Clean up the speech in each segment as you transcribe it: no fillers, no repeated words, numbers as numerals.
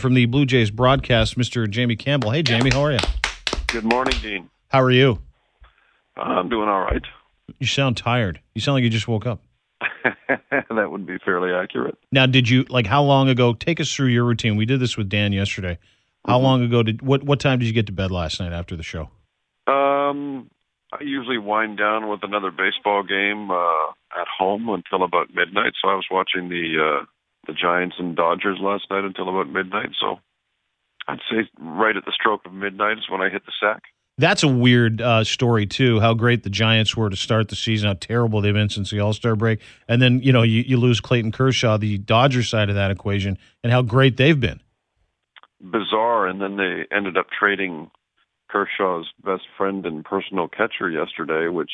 From the Blue Jays broadcast, Mr. Jamie Campbell. Hey, Jamie, how are you? Good morning, Dean. How are you? I'm doing all right. You sound tired. You sound like you just woke up. That would be fairly accurate. Now, did you, how long ago, take us through your routine. We did this with Dan yesterday. How long ago what time did you get to bed last night after the show? I usually wind down with another baseball game at home until about midnight. So I was watching the Giants and Dodgers last night until about midnight. So I'd say right at the stroke of midnight is when I hit the sack. That's a weird story, too, how great the Giants were to start the season, how terrible they've been since the All-Star break. And then, you lose Clayton Kershaw, the Dodgers side of that equation, and how great they've been. Bizarre, and then they ended up trading Kershaw's best friend and personal catcher yesterday, which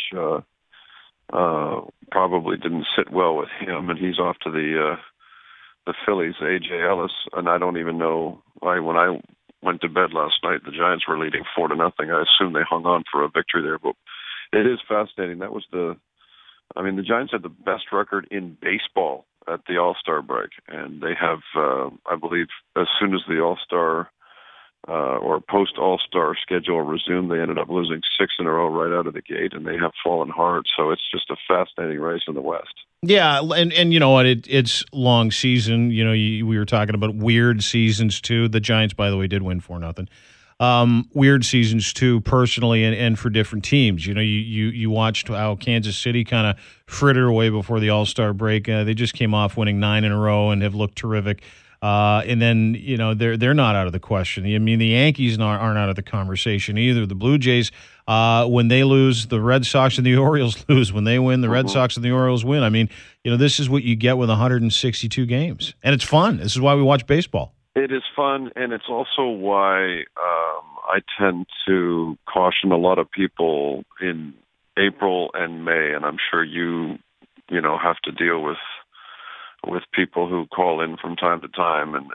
probably didn't sit well with him, and he's off to the Phillies, A.J. Ellis, and I don't even know why. When I went to bed last night, the Giants were leading 4-0. I assume they hung on for a victory there, but it is fascinating. That was the Giants had the best record in baseball at the All-Star break, and they have, I believe, as soon as the All-Star or post-All-Star schedule resumed, they ended up losing 6 in a row right out of the gate, and they have fallen hard. So it's just a fascinating race in the West. Yeah, and you know what? It's long season. We were talking about weird seasons too. The Giants, by the way, did win 4-0. Weird seasons too, personally, and for different teams. You watched how Kansas City kind of frittered away before the All-Star break. They just came off winning 9 in a row and have looked terrific. And then they're not out of the question. I mean, the Yankees aren't out of the conversation either. The Blue Jays, when they lose, the Red Sox and the Orioles lose. When they win, the Red Sox and the Orioles win. I mean, this is what you get with 162 games, and it's fun. This is why we watch baseball. It is fun, and it's also why I tend to caution a lot of people in April and May, and I'm sure you have to deal with people who call in from time to time and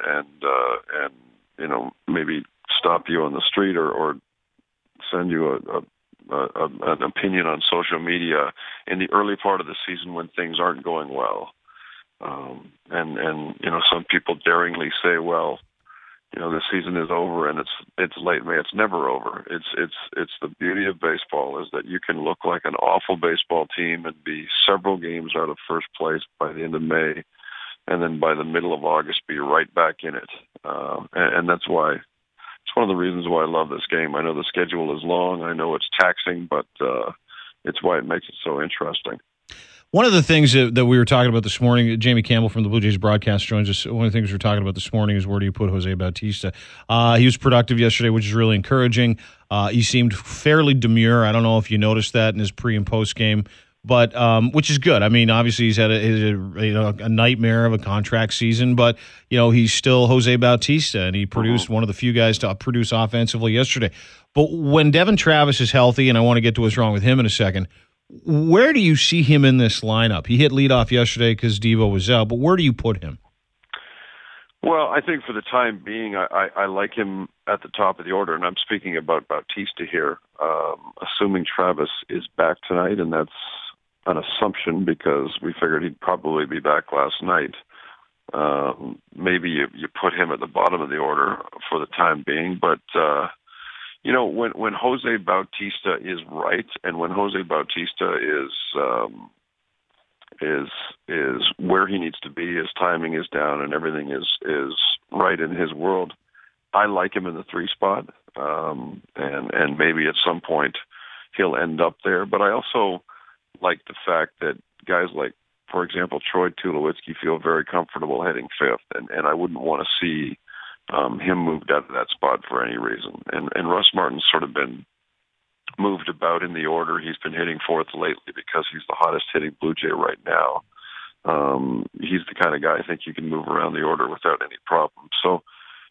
maybe stop you on the street or send you an opinion on social media in the early part of the season when things aren't going well. And some people daringly say, well, the season is over and it's late May. It's never over. It's the beauty of baseball is that you can look like an awful baseball team and be several games out of first place by the end of May, and then by the middle of August be right back in it. And that's why it's one of the reasons why I love this game. I know the schedule is long. I know it's taxing, but it's why it makes it so interesting. One of the things that we were talking about this morning, Jamie Campbell from the Blue Jays broadcast joins us. One of the things we were talking about this morning is where do you put Jose Bautista? He was productive yesterday, which is really encouraging. He seemed fairly demure. I don't know if you noticed that in his pre and post game, but which is good. I mean, obviously he's had a nightmare of a contract season, but he's still Jose Bautista, and he produced one of the few guys to produce offensively yesterday. But when Devin Travis is healthy, and I want to get to what's wrong with him in a second, where do you see him in this lineup? He hit leadoff yesterday because Devo was out, but where do you put him? Well, I think for the time being, I like him at the top of the order, and I'm speaking about Bautista here, assuming Travis is back tonight, and that's an assumption because we figured he'd probably be back last night. Maybe you put him at the bottom of the order for the time being, but when Jose Bautista is right, and when Jose Bautista is where he needs to be, his timing is down, and everything is right in his world, I like him in the 3 spot, and maybe at some point he'll end up there. But I also like the fact that guys like, for example, Troy Tulowitzki feel very comfortable hitting 5th, and I wouldn't want to see him moved out of that spot for any reason. And Russ Martin's sort of been moved about in the order. He's been hitting 4th lately because he's the hottest hitting Blue Jay right now. He's the kind of guy I think you can move around the order without any problem. So,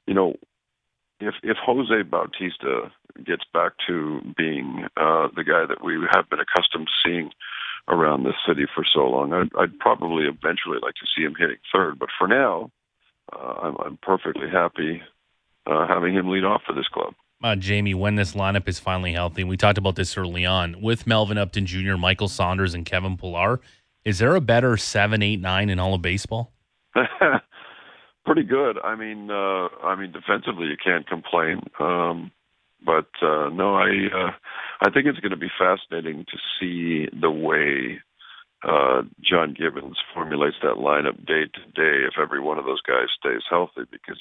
if Jose Bautista gets back to being the guy that we have been accustomed to seeing around this city for so long, I'd probably eventually like to see him hitting 3rd. But for now, I'm perfectly happy having him lead off for this club. Jamie, when this lineup is finally healthy, and we talked about this early on, with Melvin Upton Jr., Michael Saunders, and Kevin Pillar, is there a better 7, 8, 9 in all of baseball? Pretty good. Defensively you can't complain. But no, I think it's going to be fascinating to see the way John Gibbons formulates that lineup day to day if every one of those guys stays healthy, because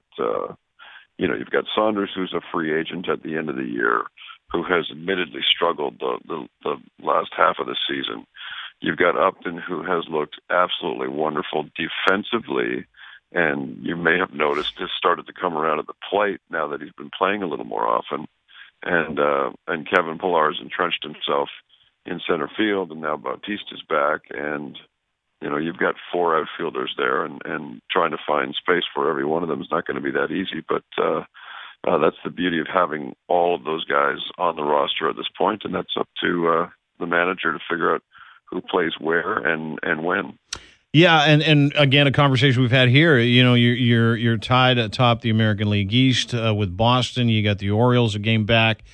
you've got Saunders, who's a free agent at the end of the year, who has admittedly struggled the last half of the season. You've got Upton, who has looked absolutely wonderful defensively, and you may have noticed has started to come around at the plate now that he's been playing a little more often. And Kevin Pillar has entrenched himself in center field, and now Bautista's back, and you've got four outfielders there, and trying to find space for every one of them is not going to be that easy. But that's the beauty of having all of those guys on the roster at this point, and that's up to the manager to figure out who plays where and when. Yeah, and again, a conversation we've had here. You're tied atop the American League East with Boston. You got the Orioles a game back.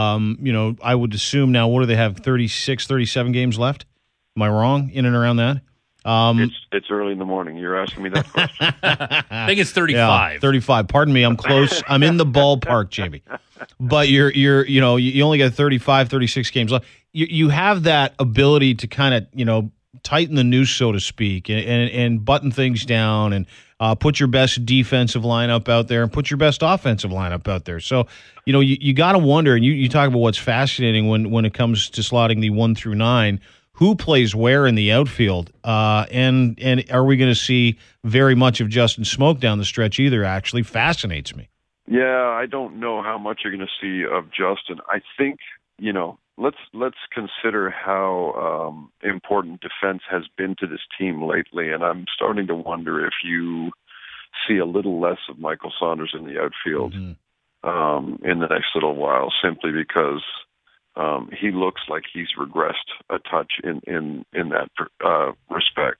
I would assume now, what do they have, 36, 37 games left? Am I wrong in and around that? It's early in the morning. You're asking me that question. I think it's 35. Yeah, 35. Pardon me, I'm close. I'm in the ballpark, Jamie. But you only got 35, 36 games left. You have that ability to kind of, tighten the noose, so to speak, and button things down, and put your best defensive lineup out there and put your best offensive lineup out there. So, you got to wonder, and you talk about what's fascinating when it comes to slotting the 1 through 9, who plays where in the outfield, and are we going to see very much of Justin Smoak down the stretch either? Actually fascinates me. Yeah, I don't know how much you're going to see of Justin. I think, let's consider how important defense has been to this team lately, and I'm starting to wonder if you see a little less of Michael Saunders in the outfield in the next little while, simply because he looks like he's regressed a touch in that respect.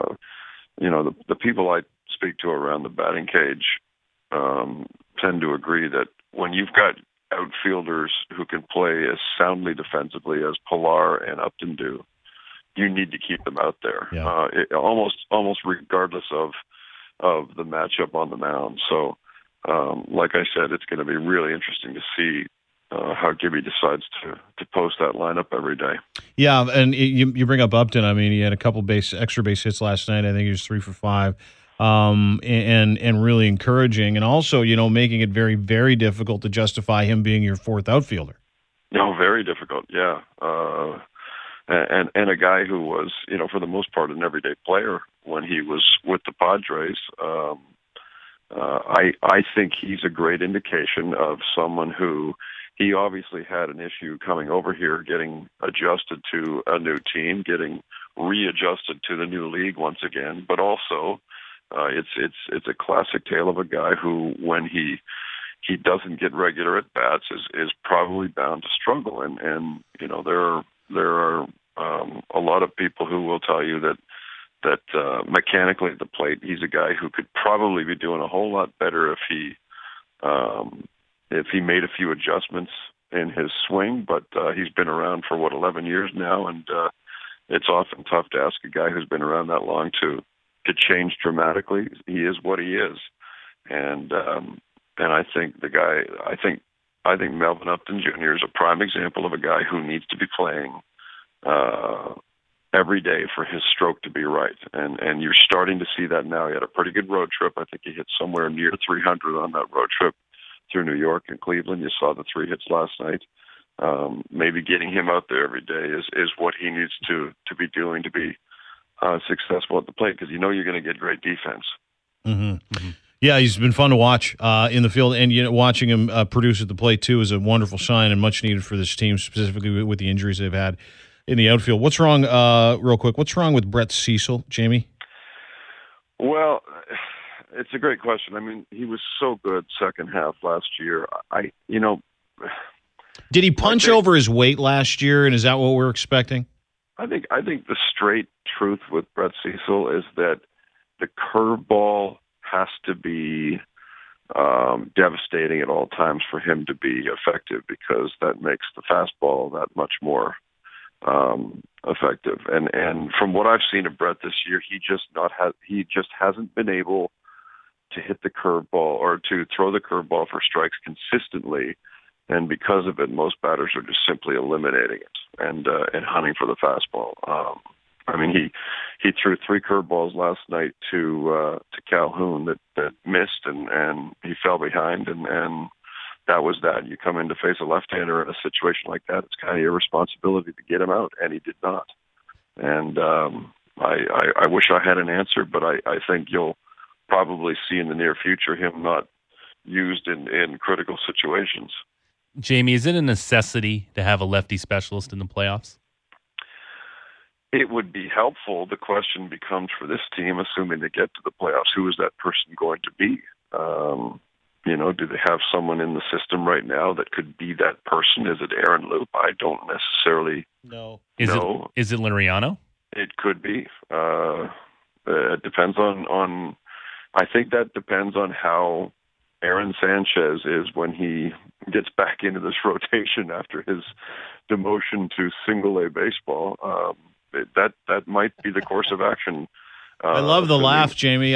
The people I speak to around the batting cage tend to agree that when you've got outfielders who can play as soundly defensively as Pillar and Upton do, you need to keep them out there, almost regardless of the matchup on the mound. So, like I said, it's going to be really interesting to see how Gibby decides to post that lineup every day. Yeah, and you bring up Upton. I mean, he had a couple extra base hits last night. I think he was 3 for 5. And really encouraging, and also, making it very, very difficult to justify him being your fourth outfielder. No, very difficult, yeah. And a guy who was, for the most part, an everyday player when he was with the Padres. I think he's a great indication of someone who, he obviously had an issue coming over here, getting adjusted to a new team, getting readjusted to the new league once again, but also it's a classic tale of a guy who, when he doesn't get regular at bats, is probably bound to struggle. And there are a lot of people who will tell you that mechanically at the plate, he's a guy who could probably be doing a whole lot better if he made a few adjustments in his swing. But he's been around for 11 years now, and it's often tough to ask a guy who's been around that long to change dramatically. He is what he is, and I think I think Melvin Upton Jr. is a prime example of a guy who needs to be playing every day for his stroke to be right, and you're starting to see that now. He had a pretty good road trip. I think he hit somewhere near 300 on that road trip through New York and Cleveland. You saw the 3 hits last night. Maybe getting him out there every day is what he needs to be doing to be successful at the plate, because you're going to get great defense. Mm-hmm. Mm-hmm. Yeah, he's been fun to watch in the field, and watching him produce at the plate too is a wonderful sign and much needed for this team, specifically with the injuries they've had in the outfield. What's wrong, real quick? What's wrong with Brett Cecil, Jamie? Well, it's a great question. I mean, he was so good second half last year. Did he punch over his weight last year, and is that what we're expecting? I think the straight truth with Brett Cecil is that the curveball has to be devastating at all times for him to be effective, because that makes the fastball that much more effective. And from what I've seen of Brett this year, he just hasn't been able to hit the curveball or to throw the curveball for strikes consistently. And because of it, most batters are just simply eliminating it and hunting for the fastball. I mean, he threw 3 curveballs last night to Calhoun that missed, and he fell behind, and that was that. You come in to face a left-hander in a situation like that, it's kind of your responsibility to get him out, and he did not. And I wish I had an answer, but I think you'll probably see in the near future him not used in critical situations. Jamie, is it a necessity to have a lefty specialist in the playoffs? It would be helpful. The question becomes for this team, assuming they get to the playoffs, who is that person going to be? Do they have someone in the system right now that could be that person? Is it Aaron Loup? I don't necessarily know. Is it Liriano? It could be. It depends on. I think that depends on how Aaron Sanchez is when he gets back into this rotation after his demotion to single-A baseball. That might be the course of action. I love the laugh, Jamie.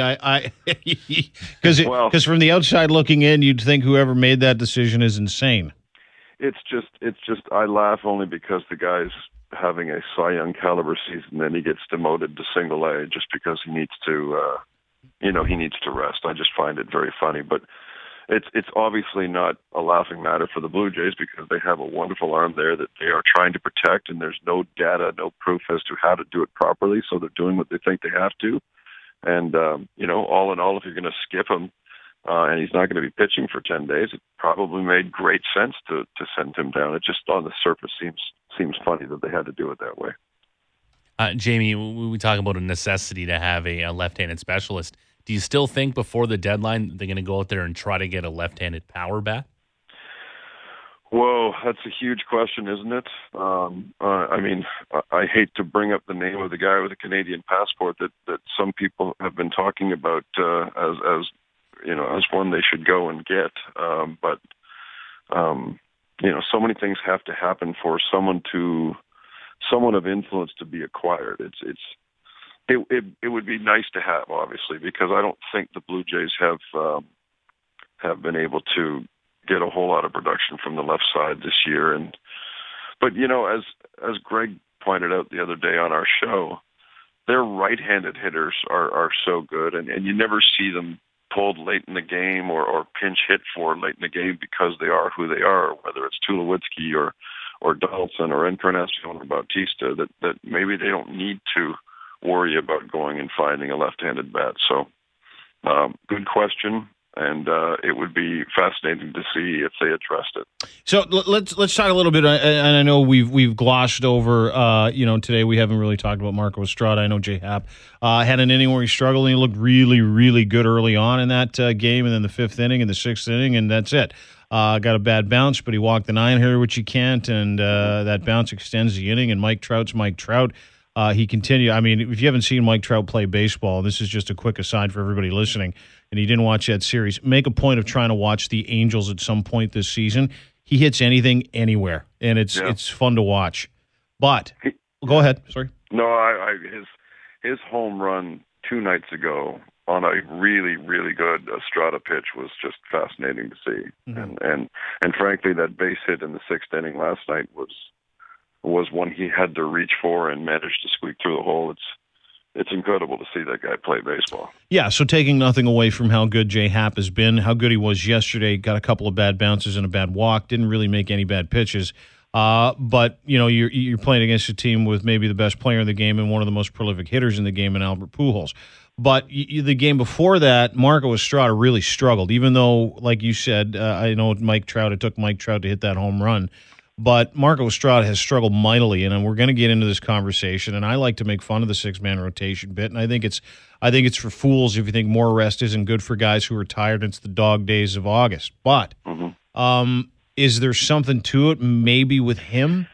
Because from the outside looking in, you'd think whoever made that decision is insane. It's just I laugh only because the guy's having a Cy Young caliber season, then he gets demoted to single-A just because he needs to, he needs to rest. I just find it very funny, but it's obviously not a laughing matter for the Blue Jays because they have a wonderful arm there that they are trying to protect, and there's no data, no proof as to how to do it properly, so they're doing what they think they have to. And, all in all, if you're going to skip him and he's not going to be pitching for 10 days, it probably made great sense to send him down. It just on the surface seems funny that they had to do it that way. Jamie, we talk about a necessity to have a left-handed specialist. Do you still think before the deadline they're going to go out there and try to get a left-handed power bat? Whoa, that's a huge question, isn't it? I hate to bring up the name of the guy with a Canadian passport that some people have been talking about as one they should go and get. But so many things have to happen for someone of influence to be acquired. It would be nice to have, obviously, because I don't think the Blue Jays have been able to get a whole lot of production from the left side this year. But as Greg pointed out the other day on our show, their right-handed hitters are so good, and you never see them pulled late in the game or pinch hit for late in the game because they are who they are, whether it's Tulowitzki or Donaldson or Encarnacion or Bautista, that maybe they don't need to worry about going and finding a left-handed bat. So, good question, and it would be fascinating to see if they addressed it. So let's talk a little bit, and I know we've glossed over. Today we haven't really talked about Marco Estrada. I know J Happ had an inning where he struggled, and he looked really, really good early on in that game, and then the 5th inning and the 6th inning, and that's it. Got a bad bounce, but he walked the 9-hitter, which he can't, and that bounce extends the inning. And Mike Trout's Mike Trout. He continued. I mean, if you haven't seen Mike Trout play baseball, this is just a quick aside for everybody listening, and you didn't watch that series, make a point of trying to watch the Angels at some point this season. He hits anything, anywhere, and it's fun to watch. But go ahead. Sorry. No, his home run 2 nights ago on a really, really good Estrada pitch was just fascinating to see. Mm-hmm. And frankly, that base hit in the 6th inning last night was one he had to reach for and managed to squeak through the hole. It's incredible to see that guy play baseball. Yeah, so taking nothing away from how good J Happ has been, how good he was yesterday, got a couple of bad bounces and a bad walk, didn't really make any bad pitches. But you're playing against a team with maybe the best player in the game and one of the most prolific hitters in the game in Albert Pujols. But the game before that, Marco Estrada really struggled, even though, like you said, I know it took Mike Trout to hit that home run. But Marco Estrada has struggled mightily, and we're going to get into this conversation. And I like to make fun of the 6-man rotation bit, and I think it's for fools if you think more rest isn't good for guys who are tired. It's the dog days of August. But is there something to it, maybe with him?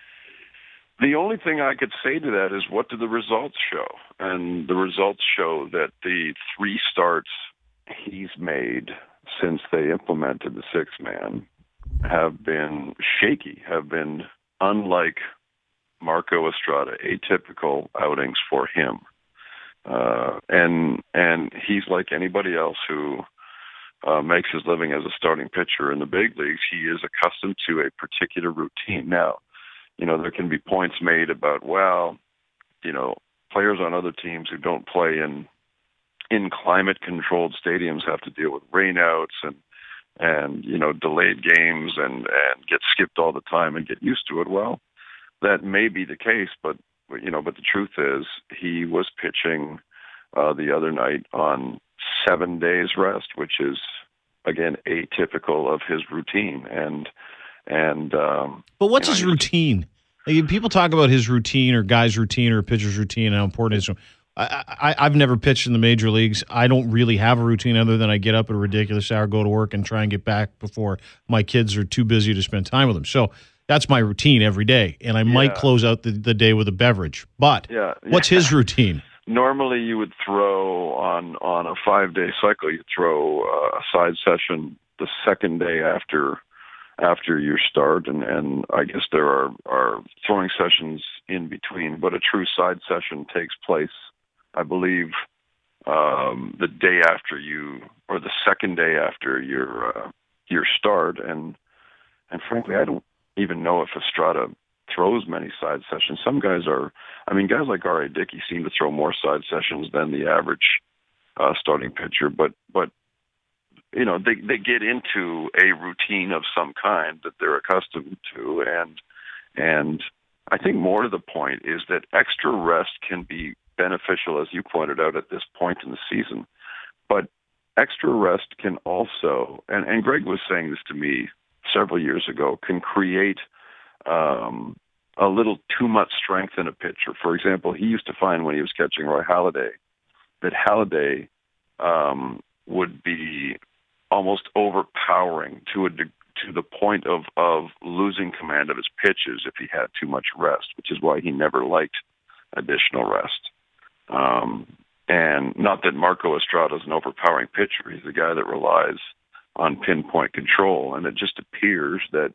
The only thing I could say to that is, what do the results show? And the results show that the 3 starts he's made since they implemented the 6-man have been shaky, have been unlike Marco Estrada, atypical outings for him. And he's like anybody else who makes his living as a starting pitcher in the big leagues. He is accustomed to a particular routine. Now, there can be points made about, well, players on other teams who don't play in climate-controlled stadiums have to deal with rainouts and delayed games and get skipped all the time and get used to it. Well, that may be the case, but the truth is he was pitching the other night on 7 days rest, which is again atypical of his routine. But what's his routine? Like, people talk about his routine or guy's routine or pitcher's routine and how important it is. I've never pitched in the major leagues. I don't really have a routine other than I get up at a ridiculous hour, go to work, and try and get back before my kids are too busy to spend time with them. So that's my routine every day, and I might close out the day with a beverage. But what's his routine? Normally, you would throw on a 5-day cycle. You throw a side session the second day after your start, and I guess there are throwing sessions in between. But a true side session takes place, I believe, the day after or the second day after your start, and frankly, I don't even know if Estrada throws many side sessions. Some guys guys like R.A. Dickey seem to throw more side sessions than the average starting pitcher, but they get into a routine of some kind that they're accustomed to, and I think more to the point is that extra rest can be beneficial, as you pointed out, at this point in the season. But extra rest can also, and Greg was saying this to me several years ago, can create a little too much strength in a pitcher. For example, he used to find when he was catching Roy Halladay that Halladay would be almost overpowering to the point of losing command of his pitches if he had too much rest, which is why he never liked additional rest. And not that Marco Estrada is an overpowering pitcher. He's a guy that relies on pinpoint control, and it just appears that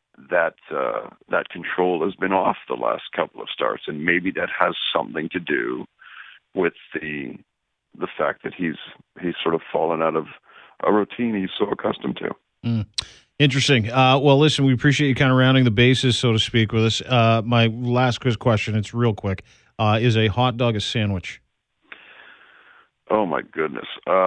control has been off the last couple of starts, and maybe that has something to do with the fact that he's sort of fallen out of a routine he's so accustomed to. Interesting. Well, listen, we appreciate you kind of rounding the bases, so to speak, with us. My last quiz question, it's real quick. Is a hot dog a sandwich? Oh, my goodness.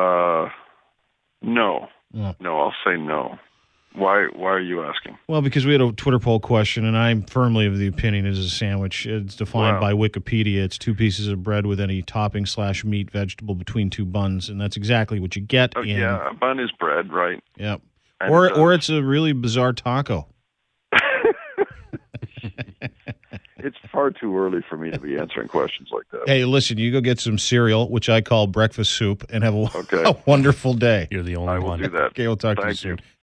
No. No, I'll say no. Why are you asking? Well, because we had a Twitter poll question, and I'm firmly of the opinion it is a sandwich. It's defined by Wikipedia. It's 2 pieces of bread with any topping / meat, vegetable between 2 buns, and that's exactly what you get. Yeah, a bun is bread, right? Yep. Or it's a really bizarre taco. It's far too early for me to be answering questions like that. Hey, listen, you go get some cereal, which I call breakfast soup, and have a wonderful day. You're the only one. I will do that. Okay, we'll talk to you soon.